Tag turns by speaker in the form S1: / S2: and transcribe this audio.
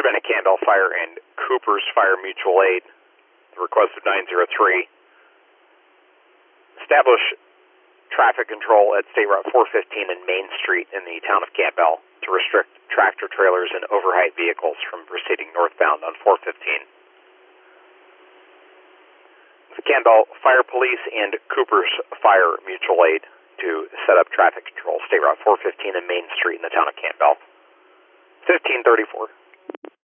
S1: Urbana Campbell Fire and Cooper's Fire Mutual Aid, the request of 903. Establish traffic control at State Route 415 and Main Street in the town of Campbell to restrict tractor trailers and overheight vehicles from proceeding northbound on 415. The Campbell Fire Police and Cooper's Fire Mutual Aid to set up traffic control, State Route 415 and Main Street in the town of Campbell. 1534.